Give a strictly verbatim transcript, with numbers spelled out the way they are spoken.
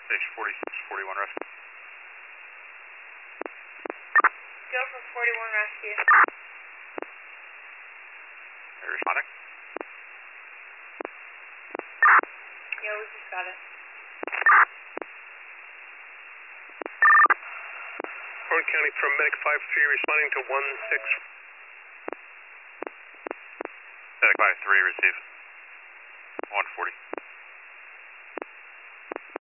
Station forty-six forty-one rescue. Go for forty-one rescue. Are you responding? Yeah, we just got it. Orange County paramedic five three responding to one six. Medic five three, receive. one forty.